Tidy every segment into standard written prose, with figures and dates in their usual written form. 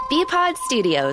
BPod Studios.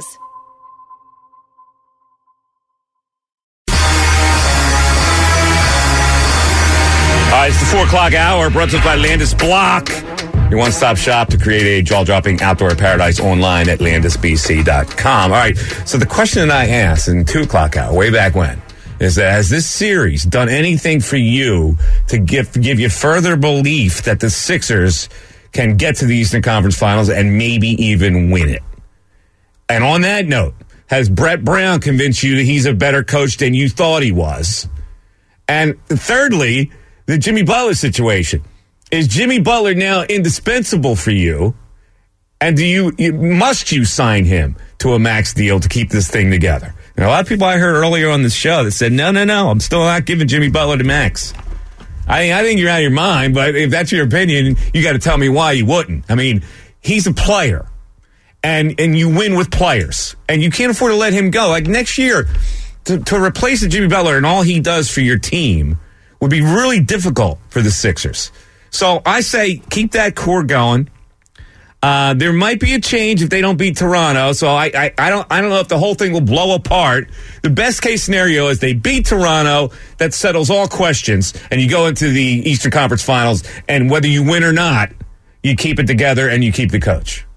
All right, it's the 4 o'clock hour, brought to us by Landis Block, your one-stop shop to create a jaw-dropping outdoor paradise online at landisbc.com. All right, so the question that I asked in 2 o'clock hour, way back when, is that has this series done anything for you to give you further belief that the Sixers can get to the Eastern Conference Finals and maybe even win it? And on that note, has Brett Brown convinced you that he's a better coach than you thought he was? And thirdly, the Jimmy Butler situation. Is Jimmy Butler now indispensable for you? And must you sign him to a max deal to keep this thing together? And a lot of people I heard earlier on this show that said, no, I'm still not giving Jimmy Butler the max. I think you're out of your mind, but if that's your opinion, you got to tell me why you wouldn't. I mean, he's a player, and you win with players, and you can't afford to let him go. Like next year, to replace the Jimmy Butler and all he does for your team would be really difficult for the Sixers. So I say keep that core going. There might be a change if they don't beat Toronto. So I don't know if the whole thing will blow apart. The best case scenario is they beat Toronto. That settles all questions, and you go into the Eastern Conference Finals. And whether you win or not, you keep it together and you keep the coach.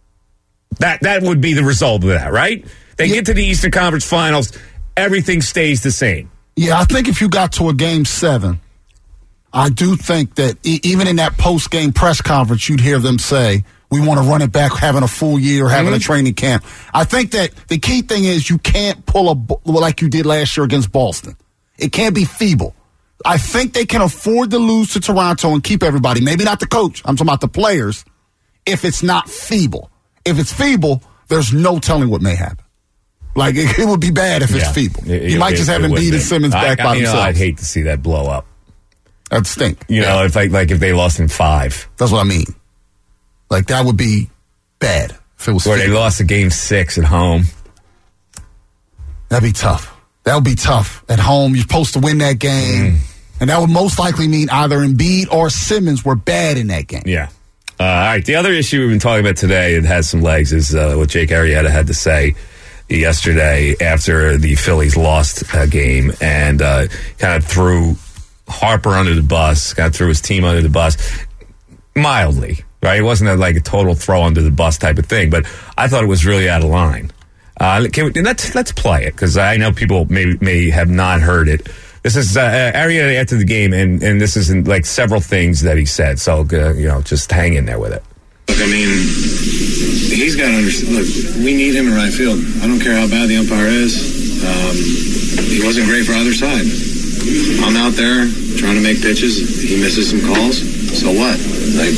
That would be the result of that, right? They get to the Eastern Conference Finals, everything stays the same. Yeah, I think if you got to a Game 7, I do think that even in that post-game press conference, you'd hear them say, we want to run it back, having a full year, having a training camp. I think that the key thing is you can't pull like you did last year against Boston. It can't be feeble. I think they can afford to lose to Toronto and keep everybody. Maybe not the coach. I'm talking about the players. If it's not feeble. If it's feeble, there's no telling what may happen. Like, it would be bad if it's feeble. You might just have Embiid and Simmons back by themselves. I'd hate to see that blow up. That'd stink. If if they lost in 5. That's what I mean. Like, that would be bad if it was Or they lost a Game 6 at home. That'd be tough. That would be tough. At home, you're supposed to win that game. And that would most likely mean either Embiid or Simmons were bad in that game. Yeah. All right. The other issue we've been talking about today, it has some legs, is what Jake Arrieta had to say yesterday after the Phillies lost a game and kind of threw Harper under the bus, kind of threw his team under the bus mildly. Right, it wasn't like a total throw under the bus type of thing, but I thought it was really out of line. Let's play it because I know people may have not heard it. This is Arrieta after the game, and this is in, like several things that he said. So just hang in there with it. Look, I mean, he's got to understand. Look, we need him in right field. I don't care how bad the umpire is. He wasn't great for either side. I'm out there trying to make pitches. He misses some calls. So what? Like,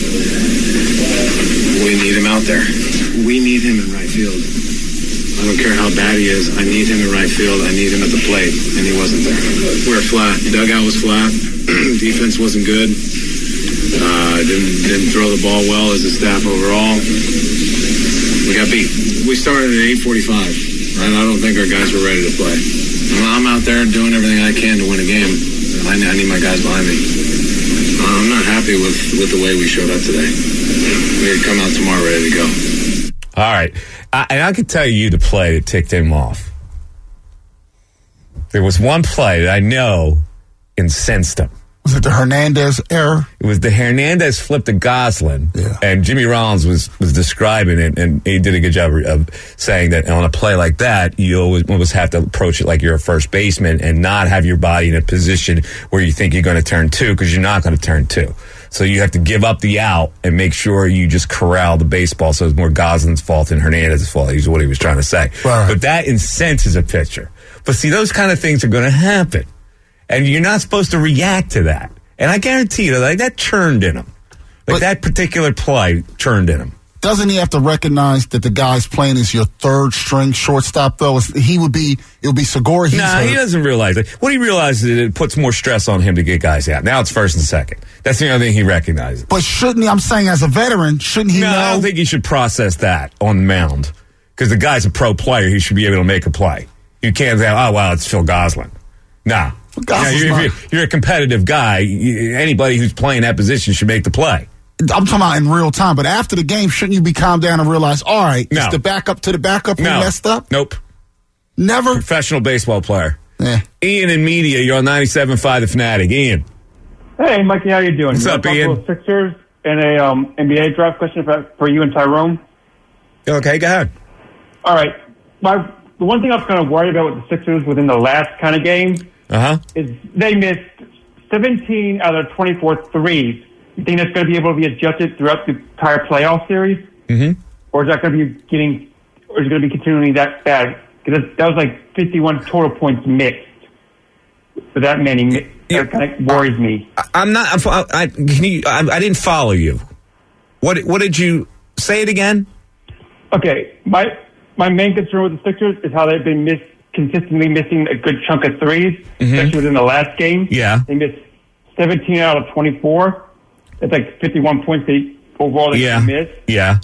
we need him out there. We need him in right field. I don't care how bad he is. I need him in right field. I need him at the plate, and he wasn't there. We were flat. Dugout was flat. Defense wasn't good. Didn't throw the ball well as a staff overall. We got beat. We started at 8:45, and I don't think our guys were ready to play. I'm out there doing everything I can to win a game. I need my guys behind me. I'm not happy with the way we showed up today. We're going to come out tomorrow ready to go. All right. And I can tell you the play that ticked him off. There was one play that I know incensed him. Was it the Hernandez error? It was the Hernandez flip to Goslin. Yeah. And Jimmy Rollins was describing it, and he did a good job of saying that on a play like that, you always have to approach it like you're a first baseman and not have your body in a position where you think you're going to turn 2 because you're not going to turn 2. So you have to give up the out and make sure you just corral the baseball so it's more Goslin's fault than Hernandez's fault. Is what he was trying to say. Right. But that incenses a pitcher. But see, those kind of things are going to happen. And you're not supposed to react to that. And I guarantee you, that churned in him. That particular play churned in him. Doesn't he have to recognize that the guy's playing is your third string shortstop, though? It would be Segura. He doesn't realize it. What he realizes is it puts more stress on him to get guys out. Now it's first and second. That's the only thing he recognizes. But shouldn't he, I'm saying as a veteran, shouldn't he know? I don't think he should process that on the mound. Because the guy's a pro player. He should be able to make a play. You can't say, oh, wow, it's Phil Goslin. Nah. You're a competitive guy. Anybody who's playing that position should make the play. I'm talking about in real time, but after the game, shouldn't you be calmed down and realize, all right, No. it's the backup to the backup who messed up? Nope. Never? Professional baseball player. Yeah. Ian in media, you're on 97.5 The Fanatic. Ian. Hey, Mikey, how you doing? What's up, Ian? Sixers and a NBA draft question for you and Tyrone. Okay, go ahead. All right. The one thing I was kind of worried about with the Sixers within the last kind of game is they missed 17 out of 24 threes. You think that's going to be able to be adjusted throughout the entire playoff series? Mm-hmm. Or is that going to be going to be continuing that bad? Because that was like 51 total points mixed. So that many, that kind of worries me. I'm not. I didn't follow you. What did you say? It again? Okay, my main concern with the Sixers is how they've been consistently missing a good chunk of threes, especially within the last game. Yeah, they missed 17 out of 24. That's like 51 points overall they missed. Yeah.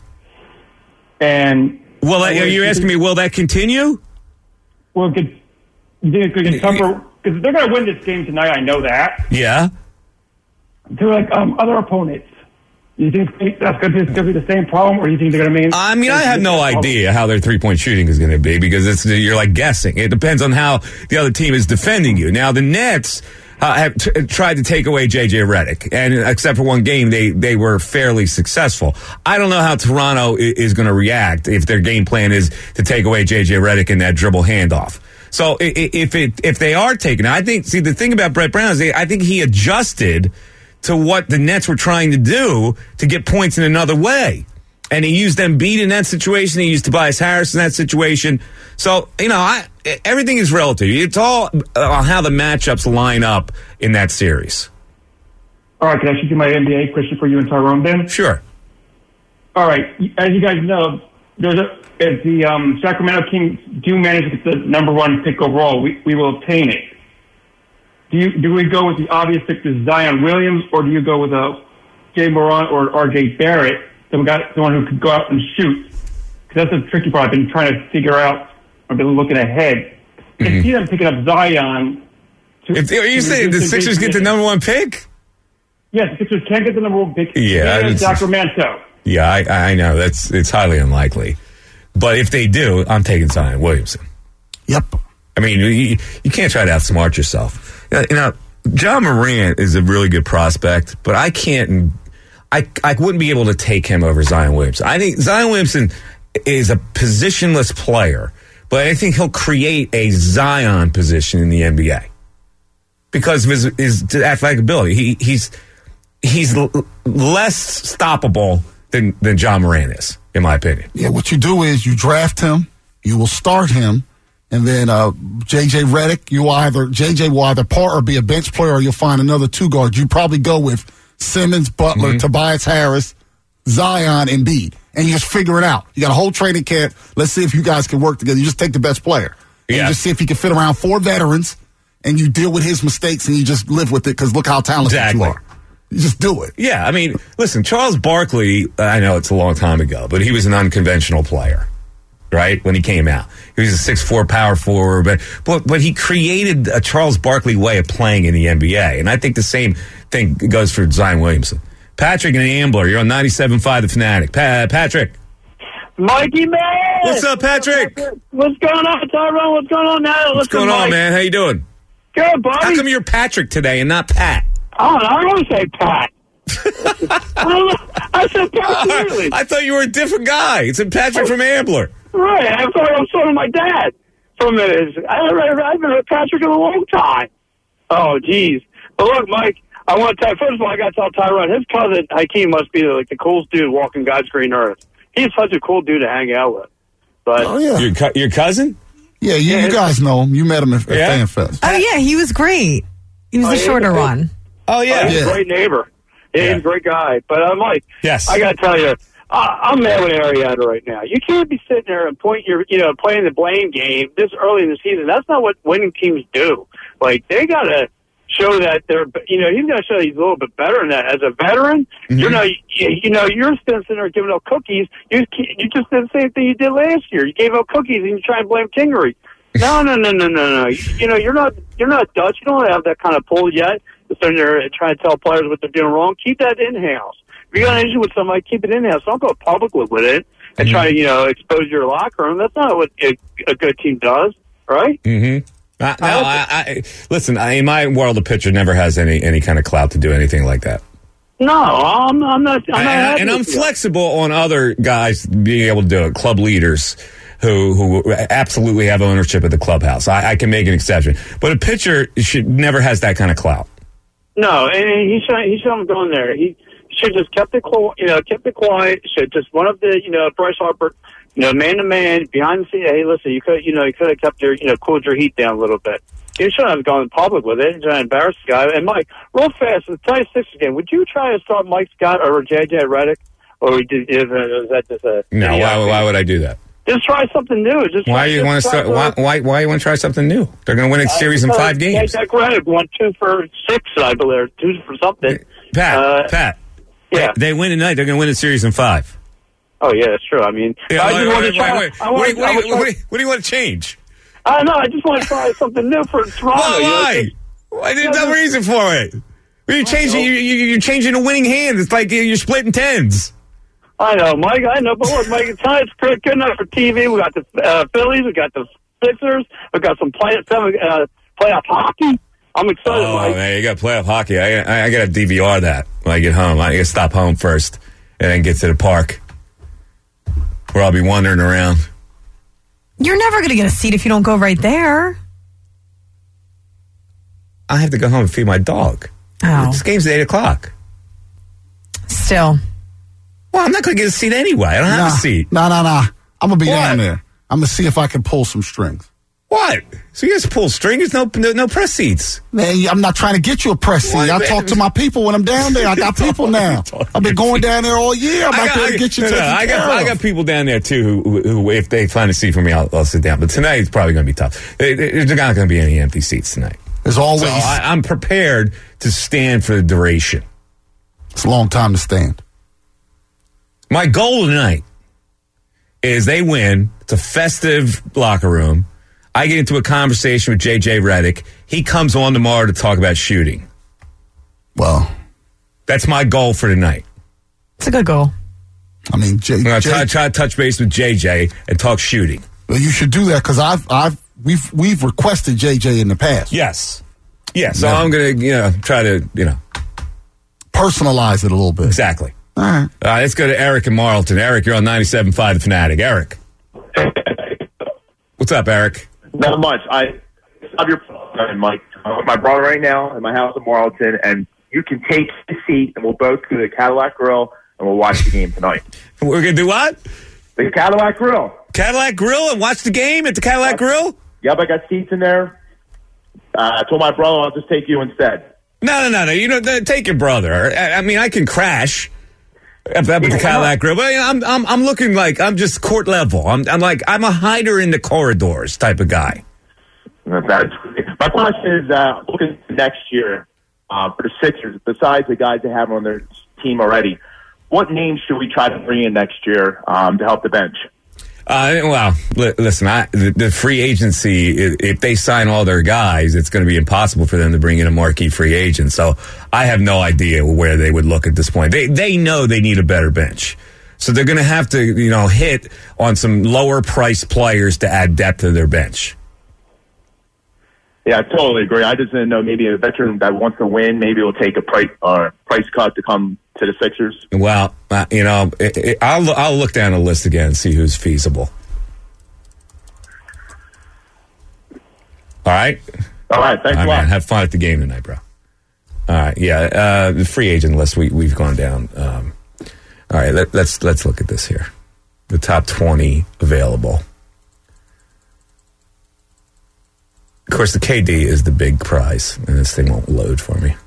And are you asking me? Will that continue? Well, you think it could get tougher? Because they're going to win this game tonight. I know that. Yeah. They're like other opponents. You think that's going to be the same problem, or do you think they're going to mean? I mean, I have no idea how their 3-point shooting is going to be because you're like guessing. It depends on how the other team is defending you. Now, the Nets have tried to take away J.J. Redick, and except for one game, they were fairly successful. I don't know how Toronto is going to react if their game plan is to take away J.J. Redick in that dribble handoff. So if they are taking it, I think, the thing about Brett Brown is I think he adjusted to what the Nets were trying to do to get points in another way. And he used Embiid in that situation. He used Tobias Harris in that situation. So, everything is relative. It's all on how the matchups line up in that series. All right, can I shoot you my NBA question for you and Tyrone then? Sure. All right, as you guys know, if the Sacramento Kings do manage to get the number 1 pick overall, we will obtain it. Do we go with the obvious pick to Zion Williams, or do you go with Jay Moran or R.J. Barrett, someone who could go out and shoot? Because that's a tricky part. I've been trying to figure out. I've been looking ahead. I see them picking up Zion. Are you saying the Sixers get the number 1 pick? Yes, the Sixers can get the number 1 pick. Yeah, in Sacramento. Yeah, I know it's highly unlikely, but if they do, I'm taking Zion Williamson. Yep. I mean, you can't try to outsmart yourself. John Morant is a really good prospect, but I wouldn't be able to take him over Zion Williamson. I think Zion Williamson is a positionless player, but I think he'll create a Zion position in the NBA because of his athletic ability. He's less stoppable than John Morant is, in my opinion. Yeah, what you do is you draft him, you will start him, and then J.J. Redick, J.J. will either part or be a bench player, or you'll find another 2 guard. You probably go with Simmons, Butler, Tobias Harris, Zion, and Embiid, and you just figure it out. You got a whole training camp. Let's see if you guys can work together. You just take the best player. And you just see if he can fit around 4 veterans, and you deal with his mistakes, and you just live with it because look how talented you are. You just do it. Yeah, I mean, listen, Charles Barkley, I know it's a long time ago, but he was an unconventional player, right, when he came out. He was a 6'4" power forward, but he created a Charles Barkley way of playing in the NBA, and I think the same thing goes for Zion Williamson. Patrick and Ambler, you're on 97.5 The Fanatic. Patrick. Mikey, man! What's up, Patrick? What's going on, Tyrone? What's going on now? What's going on, man? How you doing? Good, buddy. How come you're Patrick today and not Pat? Oh, I don't say Pat. I said Pat, really. I thought you were a different guy. It's Patrick from Ambler. Right. I thought I was talking to my dad for a minute. I've been with Patrick in a long time. Oh, geez. But look, Mike, I want to tell you, first of all, I got to tell Tyrone, his cousin, Hakeem, must be like the coolest dude walking God's green earth. He's such a cool dude to hang out with. But oh, yeah. Your cousin? Yeah, you guys know him. You met him at Fan Fest. Oh, yeah, he was great. He was the shorter one. Oh, yeah. He's a great neighbor. Yeah, he's a great guy. But I'm like, I got to tell you, I'm mad with Arietta right now. You can't be sitting there and playing the blame game this early in the season. That's not what winning teams do. Like, they got to show that they're, he's going to show that he's a little bit better than that. As a veteran, you're sitting there giving out cookies. You just did the same thing you did last year. You gave out cookies and you try and blame Kingery. No. You're not Dutch. You don't have that kind of pull yet. Sitting there and trying to tell players what they're doing wrong. Keep that in-house. If you got an issue with somebody, keep it in there. So don't go public with it and try to, expose your locker room. That's not what a good team does, right? Mm-hmm. Listen, in my world, a pitcher never has any kind of clout to do anything like that. No, I'm not. And I'm flexible on other guys being able to do it, club leaders who absolutely have ownership of the clubhouse. I can make an exception. But a pitcher never has that kind of clout. No, and he shouldn't go in there. He should just kept it quiet. Should just one of the, Bryce Harper, man to man, behind the scene. Hey, listen, you could have kept your, cooled your heat down a little bit. You shouldn't have gone public with it and try to embarrass the guy. And Mike, real fast, the 96 again. Would you try to start Mike Scott or JJ Redick? Or is that just a... No, why would I do that? Just try something new. Why you want to start? Why you want to try something new? They're going to win a series in 5 games. JJ Redick won 2 for 6, I believe, 2 for something. Pat. Yeah. They win tonight. They're going to win a series in 5. Oh yeah, that's true. I mean, what do you want to change? I don't know. I just want to try something new for Toronto. Why? There's no reason for it. You're changing. You're changing a winning hand. It's like you're splitting tens. I know, Mike. I know, but look, Mike, tonight's good enough for TV. We got the Phillies. We got the Sixers. We got some playoff hockey. I'm excited, Mike. Oh man, you got playoff hockey. I got to DVR that when I get home. I got to stop home first and then get to the park where I'll be wandering around. You're never going to get a seat if you don't go right there. I have to go home and feed my dog. Oh. This game's at 8 o'clock. Still. Well, I'm not going to get a seat anyway. I don't have a seat. No. I'm going to be down there. I'm going to see if I can pull some strings. What? So you guys pull strings? No press seats. Man, I'm not trying to get you a press seat. I talk to my people when I'm down there. I got people now. I've been going down there all year. I'm not going to get you taken care of. I got people down there, too, who if they find a seat for me, I'll sit down. But tonight, it's probably going to be tough. There's not going to be any empty seats tonight. There's always... So I'm prepared to stand for the duration. It's a long time to stand. My goal tonight is they win. It's a festive locker room. I get into a conversation with JJ Redick. He comes on tomorrow to talk about shooting. Well, that's my goal for tonight. It's a good goal. I mean, I'm going to try to touch base with JJ and talk shooting. Well, you should do that because we've requested JJ in the past. Yes. So I'm going to try to personalize it a little bit. Exactly. All right. Let's go to Eric in Marlton. Eric, you're on 97.5 The Fanatic. Eric. What's up, Eric? Not much. I love your program, Mike. I'm with my brother right now in my house in Marlton, and you can take a seat, and we'll both go to the Cadillac Grill, and we'll watch the game tonight. We're going to do what? The Cadillac Grill. Cadillac Grill and watch the game at the Cadillac Grill? Yep, I got seats in there. I told my brother I'll just take you instead. No. Take your brother. I mean, I can crash at the Cadillac Grill, but I'm looking like I'm just court level. I'm a hider in the corridors type of guy. My question is, looking next year for the Sixers, besides the guys they have on their team already, what names should we try to bring in next year to help the bench? Listen, the free agency, if they sign all their guys, it's going to be impossible for them to bring in a marquee free agent. So I have no idea where they would look at this point. They know they need a better bench. So they're going to have to, hit on some lower priced players to add depth to their bench. Yeah, I totally agree. I just didn't know, maybe a veteran that wants to win, maybe will take a price cut to come to the Sixers. Well, I'll look down the list again and see who's feasible. All right? All right, thanks a lot. Man, have fun at the game tonight, bro. All right, yeah, the free agent list, we've gone down. All right, let's look at this here. The top 20 available. Of course, the KD is the big prize, and this thing won't load for me.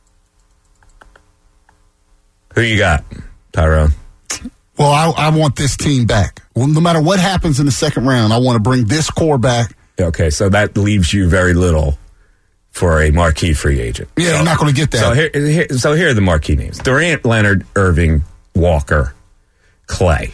Who you got, Tyrone? Well, I want this team back. Well, no matter what happens in the second round, I want to bring this core back. Okay, so that leaves you very little for a marquee free agent. Yeah, I'm not going to get So that. here are the marquee names: Durant, Leonard, Irving, Walker, Clay.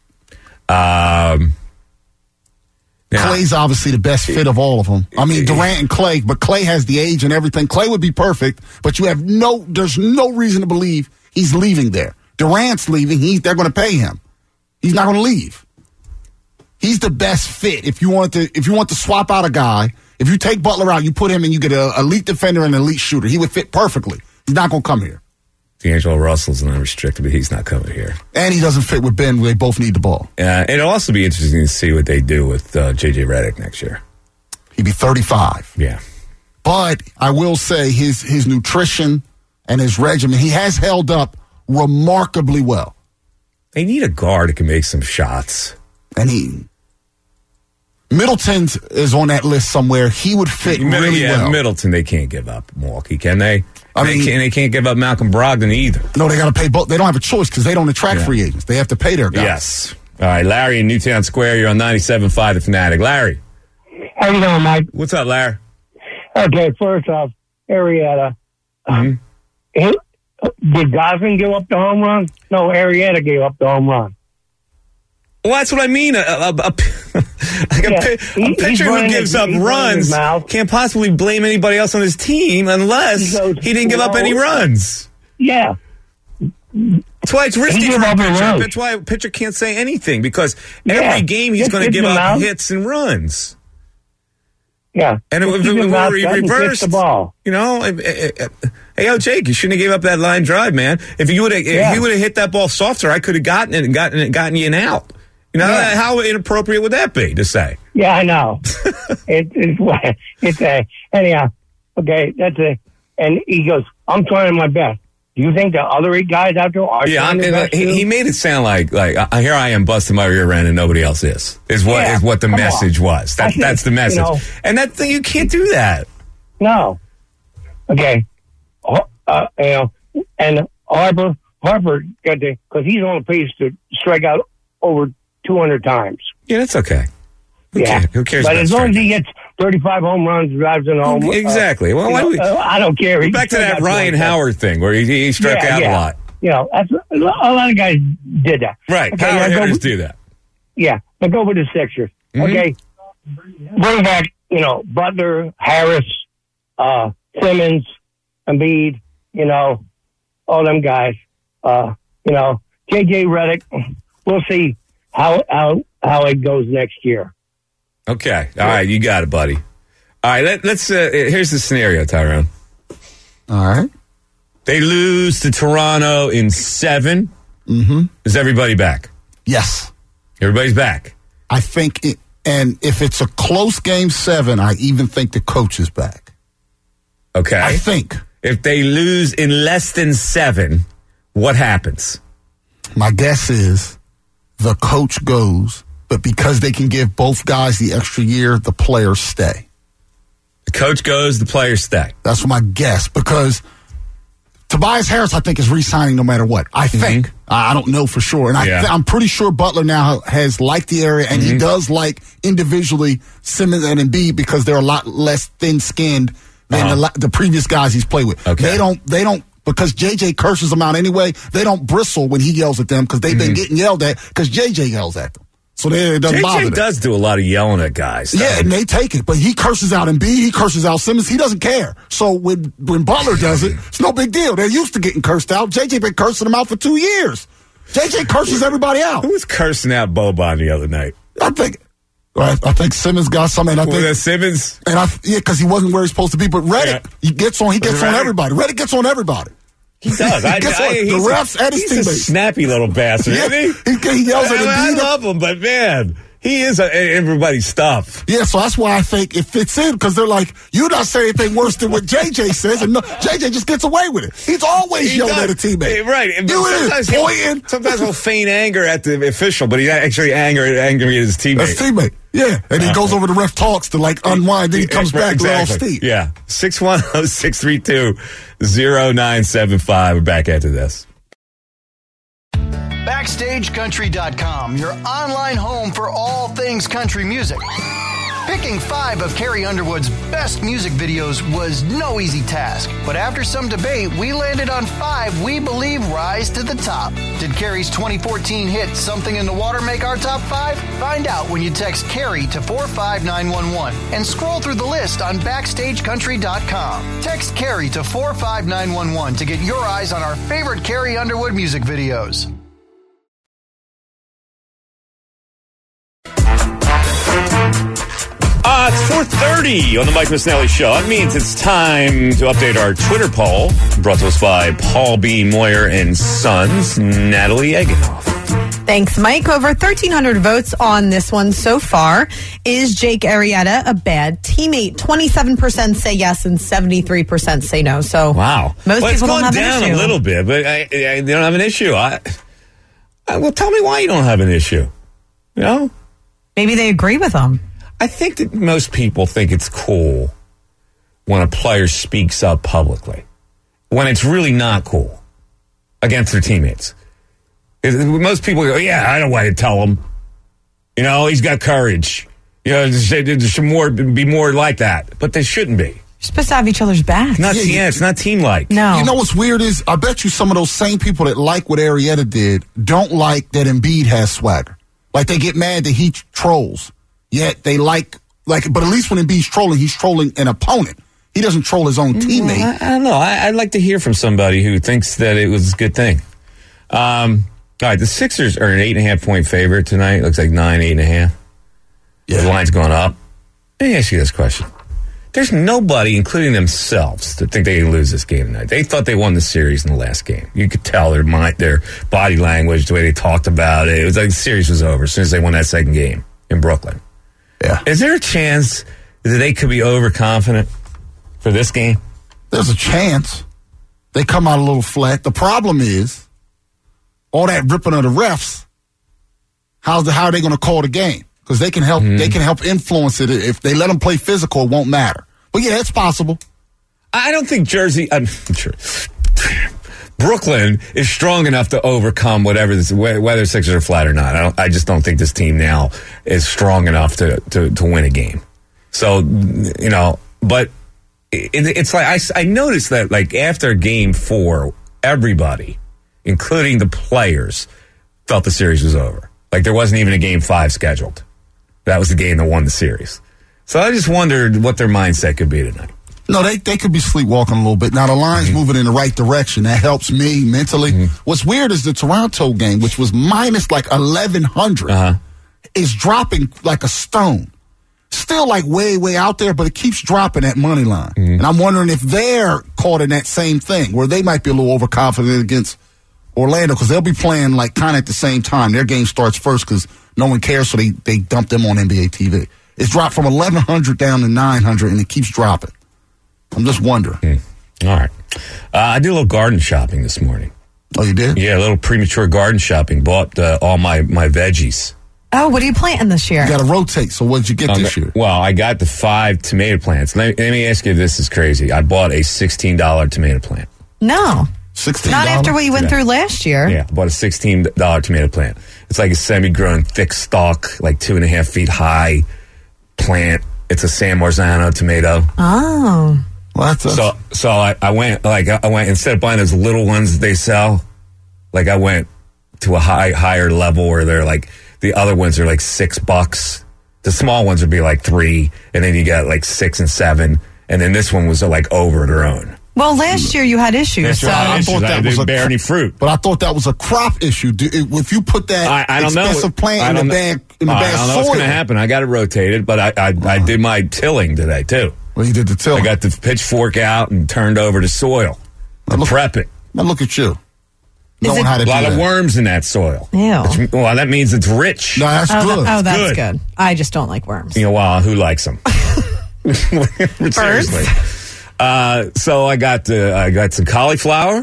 Clay's obviously the best fit of all of them. I mean, Durant and Clay, but Clay has the age and everything. Clay would be perfect, but there's no reason to believe he's leaving there. Durant's leaving. They're going to pay him. He's not going to leave. He's the best fit. If you want to swap out a guy, if you take Butler out, you put him and you get an elite defender and an elite shooter. He would fit perfectly. He's not going to come here. D'Angelo Russell's an unrestricted, but he's not coming here. And he doesn't fit with Ben. They both need the ball. It'll also be interesting to see what they do with J.J. Redick next year. He'd be 35. Yeah. But I will say his nutrition and his regimen, he has held up remarkably well. They need a guard that can make some shots. And Middleton is on that list somewhere. He would fit really well. Middleton, they can't give up Milwaukee, can they? They can't give up Malcolm Brogdon either. No, they got to pay both. They don't have a choice because they don't attract free agents. They have to pay their guys. Yes. All right, Larry in Newtown Square. You're on 97.5 The Fanatic. Larry. How you doing, Mike? What's up, Larry? Okay, first off, Arrieta. Did Gosling give up the home run? No, Arrieta gave up the home run. Well, that's what I mean. A pitcher who gives up runs can't possibly blame anybody else on his team unless he didn't give up any runs. Yeah. That's why it's risky for a pitcher. That's why a pitcher can't say anything because every game he's going to give up hits and runs. Yeah. And if it were reversed, the ball. Hey, Jake, you shouldn't have gave up that line drive, man. If you would have hit that ball softer, I could have gotten it and gotten you an out. How inappropriate would that be to say? Yeah, I know. Anyhow, okay, that's it. And he goes, I'm trying my best. Do you think the other 8 guys out there are trying their best too? He made it sound like here I am busting my rear end and nobody else is what the message was. That's the message. And that thing, you can't do that. No. Okay. And Harper got because he's on a pace to strike out over 200 times. Yeah, that's okay. Who cares? But as long as he gets 35 home runs, drives in home. Exactly. I don't care. Back to that Ryan Howard thing where he struck out a lot. That's a lot of guys did that. Right. Okay, power hitters do that. Yeah. But go with the Sixers. Mm-hmm. Okay. Bring back, Butler, Harris, Simmons, Embiid, all them guys. J.J. Redick. We'll see how it goes next year. Okay. All right. You got it, buddy. All right. Let's. Here's the scenario, Tyrone. All right. They lose to Toronto in 7. Mm-hmm. Is everybody back? Yes. Everybody's back. I think, and if it's a close game 7, I even think the coach is back. Okay. I think. If they lose in less than 7, what happens? My guess is the coach goes, but because they can give both guys the extra year, the players stay. The coach goes, the players stay. That's my guess, because Tobias Harris, I think, is re-signing no matter what. I think. Mm-hmm. I don't know for sure. And I'm pretty sure Butler now has liked the area, and he does like individually Simmons and Embiid because they're a lot less thin-skinned than the previous guys he's played with. Okay. They don't, because JJ curses them out anyway, they don't bristle when he yells at them because they've been getting yelled at because JJ yells at them. So it doesn't bother them. JJ does do a lot of yelling at guys. Yeah, and they take it. But he curses out Embiid, he curses out Simmons. He doesn't care. So when Butler does it, it's no big deal. They're used to getting cursed out. JJ been cursing them out for 2 years. JJ curses everybody out. Who was cursing out Boban the other night? I think Simmons got something. Simmons? And because he wasn't where he's supposed to be. But Redick, he gets on everybody. Redick gets on everybody. He does. The refs and his teammates. He's a snappy little bastard, isn't he? He yells at Embiid. I love him, but man, he is everybody's stuff. Yeah, so that's why I think it fits in, because they're like, you're not saying anything worse than what JJ says, and JJ just gets away with it. He's always yelling at a teammate. Right. Sometimes he'll feign anger at the official, but he's actually angry at his teammate. Yeah, and he goes over to ref talks to unwind, then he comes back all steep. Yeah, 610-632-0975. We're back after this. BackstageCountry.com, your online home for all things country music. Picking 5 of Carrie Underwood's best music videos was no easy task, but after some debate, we landed on 5 we believe rise to the top. Did Carrie's 2014 hit Something in the Water make our top 5? Find out when you text Carrie to 45911 and scroll through the list on BackstageCountry.com. Text Carrie to 45911 to get your eyes on our favorite Carrie Underwood music videos. It's 4:30 on the Mike Missanelli Show. That means it's time to update our Twitter poll, brought to us by Paul B. Moyer and Sons, Natalie Eggenhoff. Thanks, Mike. Over 1,300 votes on this one so far. Is Jake Arrieta a bad teammate? 27% say yes and 73% say no. So wow, most people don't have an issue. It's gone down a little bit, but they don't have an issue. Well, tell me why you don't have an issue. You know, maybe they agree with them. I think that most people think it's cool when a player speaks up publicly, when it's really not cool against their teammates. Most people go, yeah, I don't want to tell him. You know, he's got courage. You know, there should be more like that, but they shouldn't be. You're supposed to have each other's backs. It's not team-like. No. You know what's weird is, I bet you some of those same people that like what Arrieta did don't like that Embiid has swagger. Like, they get mad that he trolls. Yet they like, but at least when Embiid's trolling, he's trolling an opponent. He doesn't troll his own teammate. I don't know. I'd like to hear from somebody who thinks that it was a good thing. All right, the Sixers are an 8.5-point favorite tonight. Looks like 8.5. Yeah. The line's going up. Let me ask you this question. There's nobody, including themselves, that think they can lose this game tonight. They thought they won the series in the last game. You could tell their body language, the way they talked about it. It was like the series was over as soon as they won that second game in Brooklyn. Yeah. Is there a chance that they could be overconfident for this game? There's a chance. They come out a little flat. The problem is, all that ripping of the refs, how are they going to call the game? Because they can help. Mm-hmm. They can help influence it. If they let them play physical, it won't matter. But yeah, it's possible. I don't think Brooklyn is strong enough to overcome whether Sixers are flat or not. I just don't think this team now is strong enough to win a game. So, you know, but it's like I noticed that, like, after Game 4, everybody, including the players, felt the series was over. Like, there wasn't even a Game 5 scheduled. That was the game that won the series. So I just wondered what their mindset could be tonight. No, they could be sleepwalking a little bit. Now, the line's moving in the right direction. That helps me mentally. Mm-hmm. What's weird is the Toronto game, which was minus like 1,100, is dropping like a stone. Still like way, way out there, but it keeps dropping that money line. Mm-hmm. And I'm wondering if they're caught in that same thing, where they might be a little overconfident against Orlando, because they'll be playing like kind of at the same time. Their game starts first because no one cares, so they dump them on NBA TV. It's dropped from 1,100 down to 900, and it keeps dropping. I'm just wondering. All right. I did a little garden shopping this morning. Oh, you did? Yeah, a little premature garden shopping. Bought all my veggies. Oh, what are you planting this year? You got to rotate. So what did you get this year? Well, I got the 5 tomato plants. Let me ask you if this is crazy. I bought a $16 tomato plant. No. $16? Not after what you went through last year. Yeah, I bought a $16 tomato plant. It's like a semi-grown, thick stalk, like 2.5 feet high plant. It's a San Marzano tomato. Oh. Well, so I went instead of buying those little ones they sell, like I went to a higher level where they're like, the other ones are like $6. The small ones would be like $3, and then you got like 6 and 7, and then this one was like over their own. Well, last year you had issues, so I thought that didn't bear any fruit. But I thought that was a crop issue. If you put that expensive plant in the bag soil, I don't know what's going to happen. I got it rotated, but I did my tilling today too. Well, you did the tilling. I got the pitchfork out and turned over the soil to prep it. Now look at you. A lot of worms in that soil. Ew. Well, that means it's rich. No, that's good. Oh, that's good. I just don't like worms. You know, well, who likes them? Seriously. So I got some cauliflower.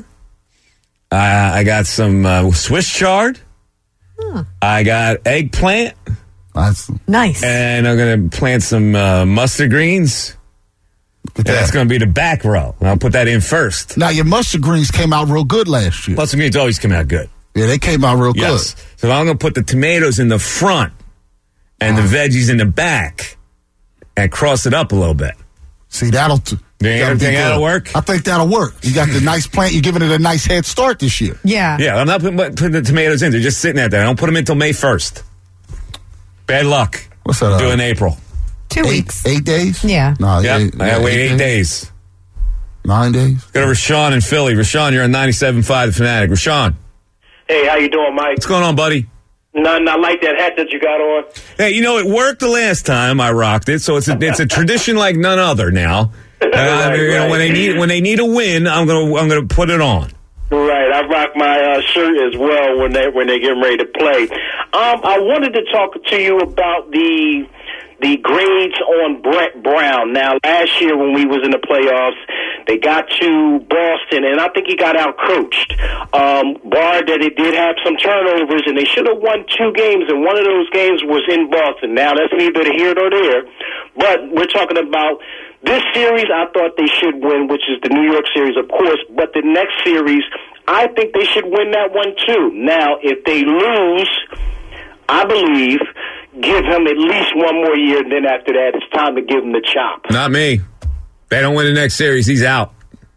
I got some Swiss chard. Huh. I got eggplant. That's nice. And I'm going to plant some mustard greens. That's going to be the back row. And I'll put that in first. Now, your mustard greens came out real good last year. Mustard greens always come out good. Yeah, they came out real good. So I'm going to put the tomatoes in the front and the veggies in the back. and cross it up a little bit. See, that'll work? I think that'll work. You got the nice plant. You're giving it a nice head start this year. Yeah. Yeah, I'm not putting the tomatoes in. They're just sitting out there. I don't put them in until May 1st. Bad luck. What's that? Do in April. 2 weeks. 8 days? Yeah. No, yeah. I gotta wait 8 days. 9 days? Go to Rashawn in Philly. Rashawn, you're on 97.5 The Fanatic. Rashawn. Hey, how you doing, Mike? What's going on, buddy? Nothing. I like that hat that you got on. Hey, it worked the last time I rocked it, so it's a tradition like none other now. Right. When they need a win, I'm gonna put it on. Right, I rock my shirt as well when they get ready to play. I wanted to talk to you about the grades on Brett Brown. Now, last year when we was in the playoffs, they got to Boston, and I think he got out-coached. Bar that it did have some turnovers, and they should have won 2 games, and one of those games was in Boston. Now, that's neither here nor there, but we're talking about this series. I thought they should win, which is the New York series, of course, but the next series, I think they should win that one, too. Now, if they lose, I believe, give him at least one more year, and then after that, it's time to give him the chop. Not me. They don't win the next series, he's out.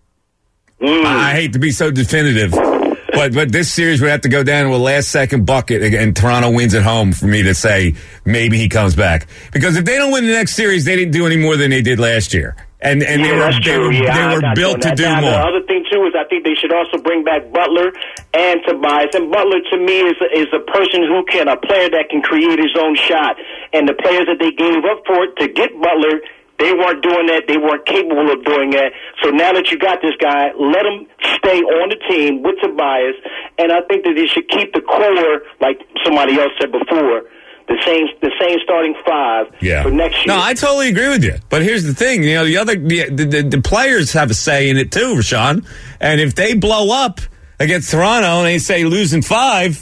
I hate to be so definitive, but this series would have to go down to a last-second bucket, and Toronto wins at home for me to say maybe he comes back. Because if they don't win the next series, they didn't do any more than they did last year. And they were built to do more. The other thing, too, is I think they should also bring back Butler and Tobias. And Butler, to me, is a person a player that can create his own shot. And the players that they gave up for it to get Butler, they weren't doing that. They weren't capable of doing that. So now that you got this guy, let him stay on the team with Tobias. And I think that they should keep the core, like somebody else said before, the same starting 5 for next year. No, I totally agree with you. But here's the thing, the players have a say in it too, Rashawn. And if they blow up against Toronto and they say losing 5,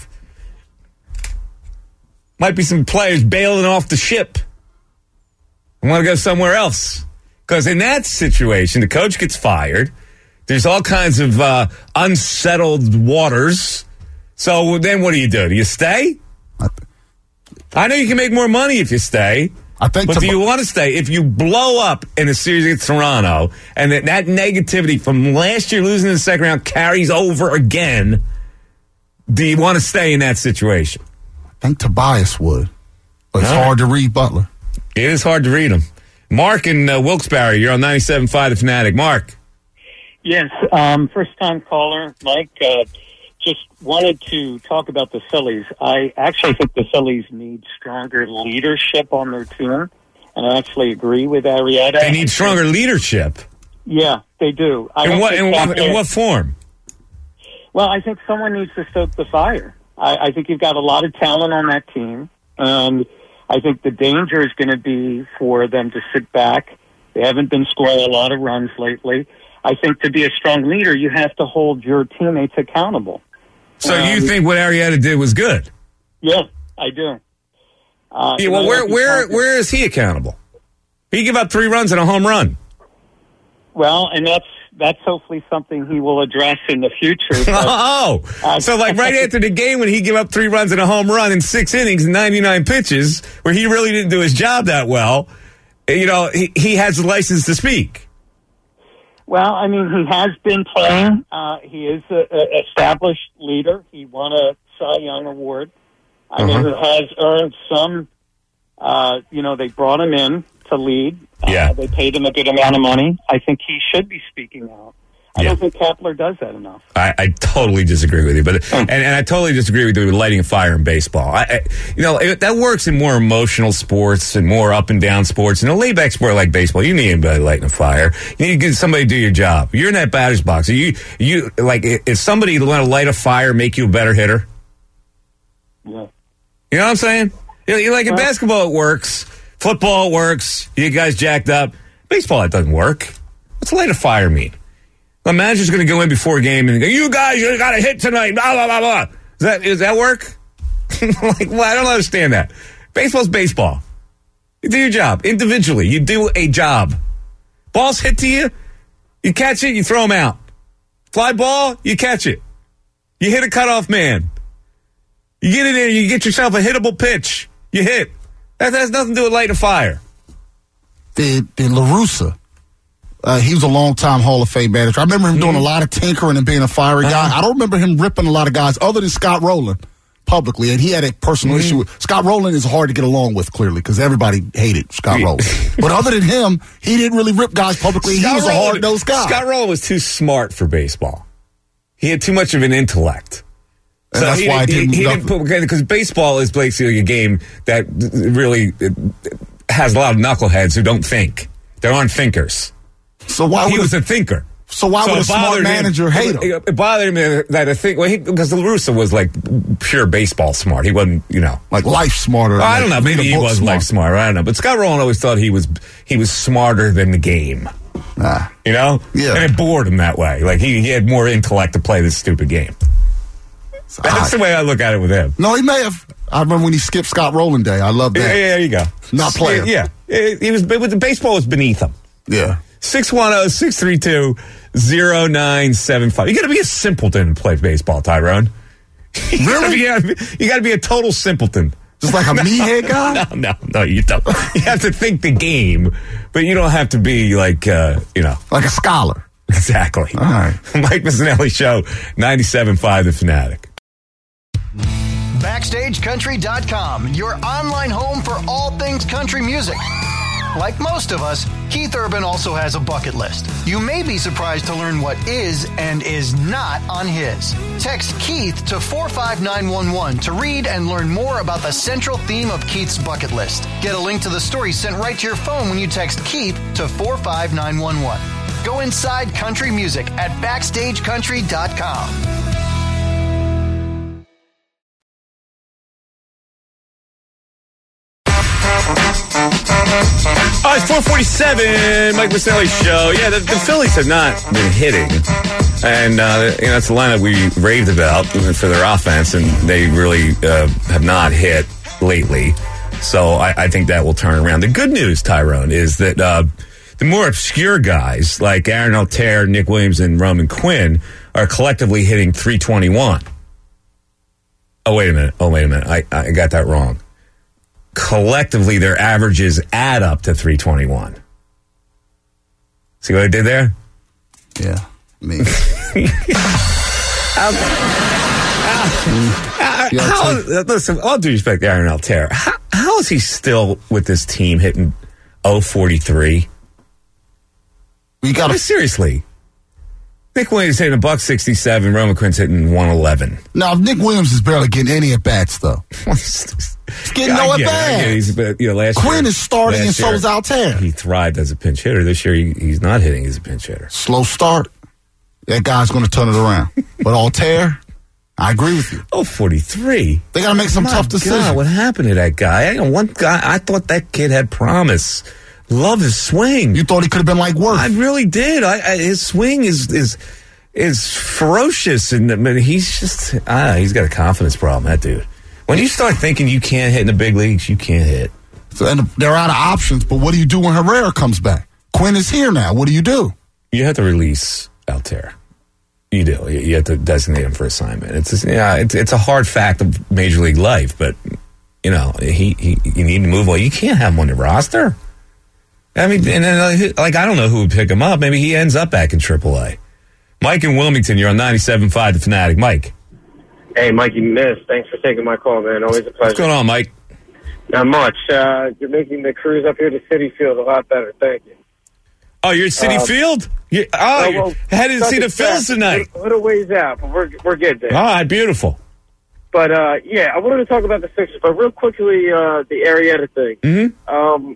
might be some players bailing off the ship. I want to go somewhere else. Because in that situation, the coach gets fired. There's all kinds of unsettled waters. So then what do? Do you stay? I know you can make more money if you stay. But do you want to stay? If you blow up in a series against Toronto and that negativity from last year losing in the second round carries over again, do you want to stay in that situation? I think Tobias would. But it's hard to read Butler. It is hard to read him. Mark in Wilkes-Barre, you're on 97.5 The Fanatic. Mark. Yes, first-time caller. Mike, just wanted to talk about the Phillies. I actually think the Phillies need stronger leadership on their team, and I actually agree with Arrieta. They need stronger leadership? Yeah, they do. In what form? Well, I think someone needs to stoke the fire. I think you've got a lot of talent on that team, and I think the danger is going to be for them to sit back. They haven't been scoring a lot of runs lately. I think to be a strong leader, you have to hold your teammates accountable. So you think what Arrieta did was good? Yeah, I do. Where is he accountable? He gave up 3 runs and a home run. Well, and that's hopefully something he will address in the future. So like right after the game when he gave up 3 runs and a home run in 6 innings and 99 pitches, where he really didn't do his job that well, he has the license to speak. Well, I mean, he has been playing. He is an established leader. He won a Cy Young Award. I mean, he has earned some, they brought him in to lead. They paid him a good amount of money. I think he should be speaking out. I don't think Kepler does that enough. I totally disagree with you, but and I totally disagree with you with lighting a fire in baseball. That works in more emotional sports and more up and down sports. In a laid-back sport like baseball, you need anybody lighting a fire. You need to get somebody to do your job. You're in that batter's box. You like if somebody want to light a fire, make you a better hitter. Yeah, you know what I'm saying? In basketball, it works. Football, it works. You guys jacked up. Baseball, it doesn't work. What's light a fire mean? The manager's going to go in before a game and go, you guys, you got a hit tonight, blah, blah, blah, blah. Does that work? I don't understand that. Baseball's baseball. You do your job individually. You do a job. Ball's hit to you, you catch it, you throw them out. Fly ball, you catch it. You hit a cutoff man. You get in there, you get yourself a hittable pitch. You hit. That has nothing to do with lighting a fire. than La Russa. He was a long-time Hall of Fame manager. I remember him doing a lot of tinkering and being a fiery guy. I don't remember him ripping a lot of guys other than Scott Rowland publicly, and he had a personal issue with Scott Rowland. Is hard to get along with, clearly, because everybody hated Scott Rowland. But other than him, he didn't really rip guys publicly. He was a hard-nosed guy. Scott Rowland was too smart for baseball. He had too much of an intellect. And so that's why he didn't put, because baseball is basically a game that really has a lot of knuckleheads who don't think. They're unthinkers. So why he was a thinker. So why would a smart manager hate him? It bothered him that I think because La Russa was like pure baseball smart. He wasn't, like life smarter. I don't know. Maybe he was life smart. I don't know. But Scott Rowland always thought he was smarter than the game. Yeah. And it bored him that way. Like he had more intellect to play this stupid game. That's the way I look at it with him. No, he may have. I remember when he skipped Scott Rowland Day. I love that. Yeah, there you go. Not playing. Yeah, he was. But the baseball was beneath him. Yeah. 610-632-0975. You got to be a simpleton to play baseball, Tyrone. Really? You got to be a total simpleton. Just like a meathead guy? No, you don't. You have to think the game, but you don't have to be like, like a scholar. Exactly. All right. Mike Missanelli Show, 97.5 The Fanatic. BackstageCountry.com, your online home for all things country music. Like most of us, Keith Urban also has a bucket list. You may be surprised to learn what is and is not on his. Text Keith to 45911 to read and learn more about the central theme of Keith's bucket list. Get a link to the story sent right to your phone when you text Keith to 45911. Go inside country music at BackstageCountry.com. It's 4:47, Mike Missanelli Show. Yeah, the Phillies have not been hitting. And, that's the lineup we raved about for their offense, and they really have not hit lately. So I think that will turn around. The good news, Tyrone, is that the more obscure guys, like Aaron Altair, Nick Williams, and Roman Quinn, are collectively hitting .321. Oh, wait a minute. I got that wrong. Collectively, their averages add up to .321. See what I did there? Yeah, me. Listen, all due respect to Aaron Altair, how is he still with this team hitting .043? Seriously. Nick Williams hitting $167. Roman Quinn's hitting 111. Now, Nick Williams is barely getting any at bats, though. He's getting no at bats. Quinn is starting, and so is Altair. He thrived as a pinch hitter. This year, he's not hitting as a pinch hitter. Slow start. That guy's going to turn it around. But Altair, I agree with you. 43. They got to make some tough decisions. God, what happened to that guy? One guy, I thought that kid had promise. Love his swing. You thought he could have been like Worth? I really did. His swing is ferocious, and he's just he's got a confidence problem. That dude. When you start thinking you can't hit in the big leagues, you can't hit. So, and they're out of options. But what do you do when Herrera comes back? Quinn is here now. What do you do? You have to release Altair. You do. You have to designate him for assignment. It's a hard fact of Major League life, but you need to move on. You can't have him on your roster. I mean, and then, I don't know who would pick him up. Maybe he ends up back in AAA. Mike in Wilmington, you're on 97.5 The Fanatic. Mike. Hey, Mikey Miss. Thanks for taking my call, man. Always a pleasure. What's going on, Mike? Not much. You're making the cruise up here to Citi Field a lot better. Thank you. Oh, you're at Citi Field? Headed to see the Phils tonight. A little ways out, but we're good there. All right, beautiful. But, I wanted to talk about the Sixers, but real quickly, the Arrieta thing. Mm-hmm.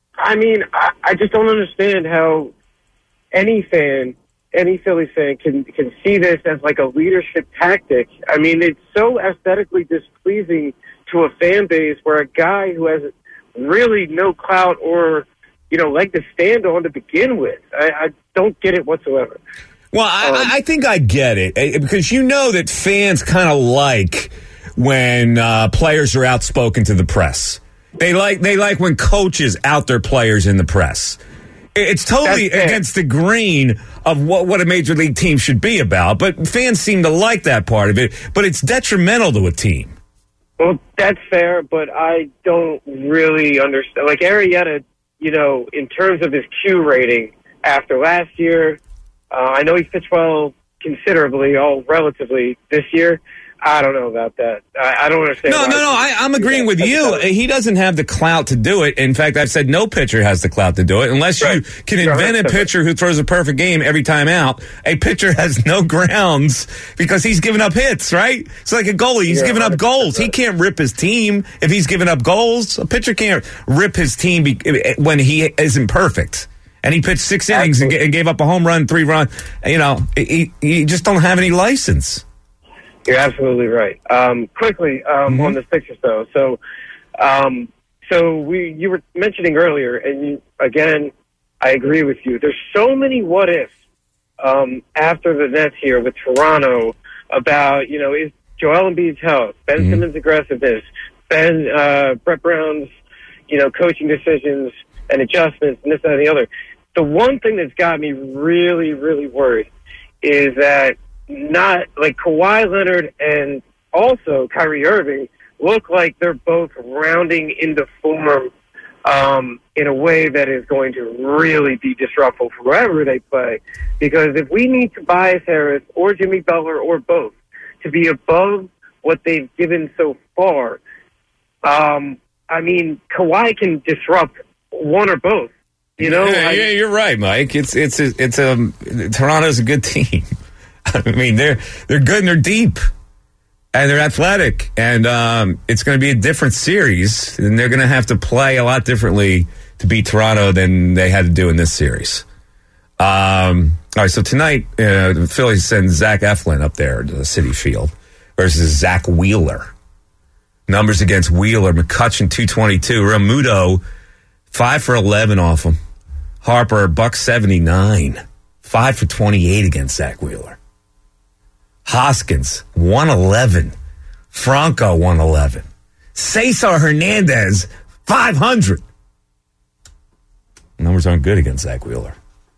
I just don't understand how any Philly fan can see this as like a leadership tactic. I mean, it's so aesthetically displeasing to a fan base where a guy who has really no clout or, leg to stand on to begin with. I don't get it whatsoever. Well, I think I get it because that fans kind of like when players are outspoken to the press. They like when coaches out their players in the press. It's totally against the grain of what a major league team should be about, but fans seem to like that part of it, but it's detrimental to a team. Well, that's fair, but I don't really understand. Like Arrieta, in terms of his Q rating after last year, I know he pitched well considerably, all relatively this year. I don't know about that. I don't understand. No. I'm agreeing with you. He doesn't have the clout to do it. In fact, I've said no pitcher has the clout to do it. Unless you can invent a pitcher who throws a perfect game every time out, a pitcher has no grounds because he's giving up hits, right? It's like a goalie. He's giving up goals. He can't rip his team if he's giving up goals. A pitcher can't rip his team when he isn't perfect. And he pitched 6 innings and gave up a home run, 3 run. He just don't have any license. You're absolutely right. Quickly on the Sixers, though. So you were mentioning earlier, and again, I agree with you. There's so many what ifs after the Nets here with Toronto about is Joel Embiid's health, Ben Simmons' aggressiveness, Brett Brown's coaching decisions and adjustments, and this, that, and the other. The one thing that's got me really, really worried is that not like Kawhi Leonard and also Kyrie Irving look like they're both rounding into form in a way that is going to really be disruptive wherever they play. Because if we need Tobias Harris or Jimmy Butler or both to be above what they've given so far, Kawhi can disrupt one or both. Yeah, you're right, Mike. Toronto's a good team. I mean, they're good and they're deep and they're athletic, and it's going to be a different series, and they're going to have to play a lot differently to beat Toronto than they had to do in this series. All right, so tonight, the Phillies send Zach Eflin up there to the Citi Field versus Zach Wheeler. Numbers against Wheeler: McCutchen 222, Realmuto 5 for 11 off him, Harper $179, 5 for 28 against Zach Wheeler. Hoskins, 111. Franco, 111. Cesar Hernandez, 500. Numbers aren't good against Zach Wheeler.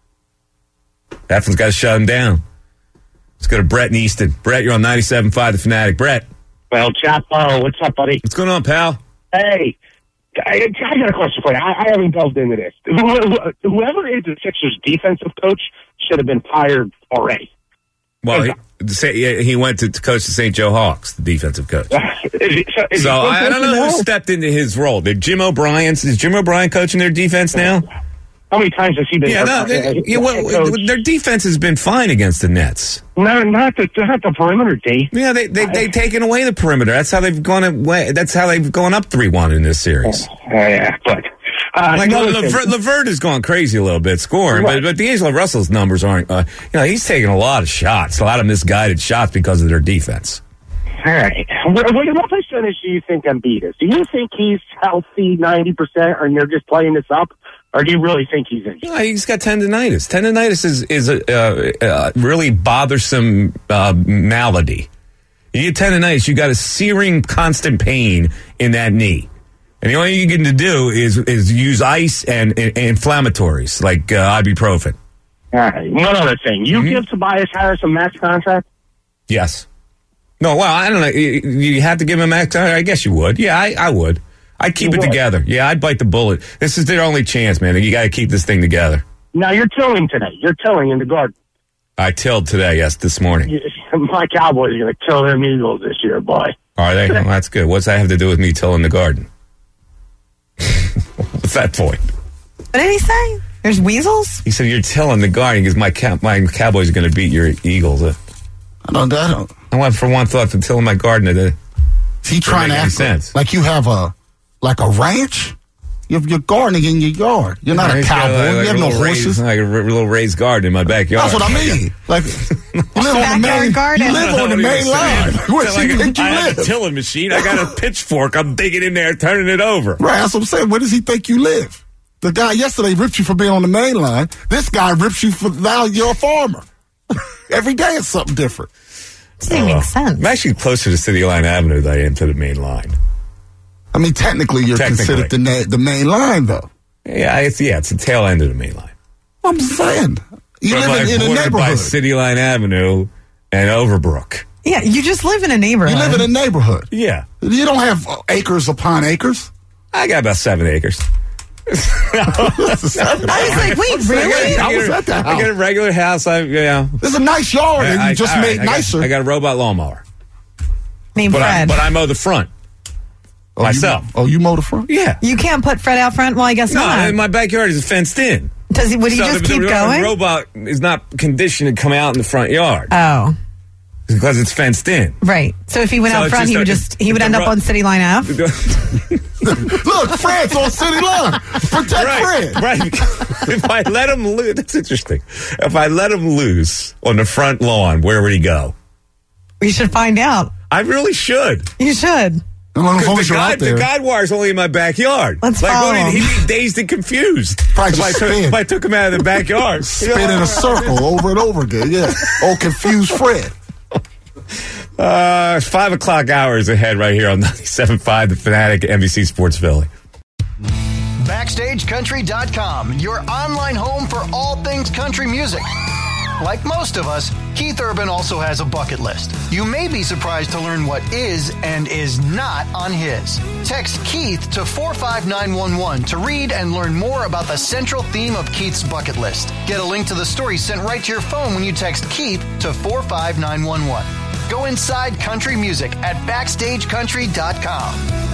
Eflin's got to shut him down. Let's go to Brett in Easton. Brett, you're on 97.5 The Fanatic. Brett. Well, Chapo, what's up, buddy? What's going on, pal? Hey, I got a question for you. I haven't delved into this. Whoever is the Sixers' defensive coach should have been fired already. Well, he went to coach the St. Joe Hawks, the defensive coach. So I don't know who stepped into his role. Is Jim O'Brien coaching their defense now? How many times has he been? Their defense has been fine against the Nets. Not the perimeter, D. Yeah, they've taken away the perimeter. That's how they've gone away. That's how they've gone up 3-1 in this series. Yeah, but LeVert has gone crazy a little bit scoring, but D'Angelo Russell's numbers aren't. He's taking a lot of shots, a lot of misguided shots because of their defense. All right. What percentage do you think Embiid is? Do you think he's healthy 90%, or you're just playing this up? Or do you really think he's injured? No, he's got tendinitis. Tendinitis is a really bothersome malady. You get tendinitis, you got a searing, constant pain in that knee. And the only thing you can do is use ice and inflammatories like ibuprofen. All right. One other thing. You give Tobias Harris a max contract? Yes. No, well, I don't know. You have to give him a max contract? I guess you would. Yeah, I would. I'd keep it together. Yeah, I'd bite the bullet. This is their only chance, man. You got to keep this thing together. Now, you're tilling today. You're tilling in the garden. I tilled today, yes, this morning. My Cowboys are going to kill them Eagles this year, boy. Are they? Well, that's good. What's that have to do with me tilling the garden? What's that point? What did he say? There's weasels? He said, you're tilling the garden because my Cowboys are going to beat your Eagles. I went for one thought to tilling my garden today. Is he trying to act like you have a ranch? You're gardening in your yard. You're not a cowboy. You have no horses. Like a little raised garden in my backyard. That's what I mean. Like you live on the main line. Where do you think you live? I have a tilling machine. I got a pitchfork. I'm digging in there, turning it over. Right. That's what I'm saying. Where does he think you live? The guy yesterday ripped you for being on the main line. This guy rips you for now you're a farmer. Every day it's something different. Doesn't make sense. I'm actually closer to City Line Avenue than I am to the main line. I mean, technically, you're considered the main line, though. Yeah, it's the tail end of the main line. I'm saying. You live in a neighborhood. By City Line Avenue and Overbrook. Yeah, you just live in a neighborhood. You live in a neighborhood. Yeah. You don't have acres upon acres. I got about 7 acres. I was like, wait, really? I was at that house. I got a regular house. It's a nice yard, and you just made nicer. I got a robot lawnmower. Named Fred. But I mow the front. Myself. You mow the front? Yeah. You can't put Fred out front? Well, I guess not. No, my backyard is fenced in. Would he just keep going? The robot is not conditioned to come out in the front yard. Oh. Because it's fenced in. Right. So if he went out front, he would end up on City Line Ave. Look, Fred's on City Line. Protect Fred. Right. If I let him loose, that's interesting. If I let him loose on the front lawn, where would he go? We should find out. I really should. You should. The guide wire's only in my backyard. Let's follow him. He'd be dazed and confused if I took him out of the backyard. Spin in a circle over and over again. Yeah. Oh, confused Fred. 5 o'clock hours ahead right here on 97.5, The Fanatic, NBC Sports Philly. BackstageCountry.com, your online home for all things country music. Like most of us, Keith Urban also has a bucket list. You may be surprised to learn what is and is not on his. Text Keith to 45911 to read and learn more about the central theme of Keith's bucket list. Get a link to the story sent right to your phone when you text Keith to 45911. Go inside country music at BackstageCountry.com.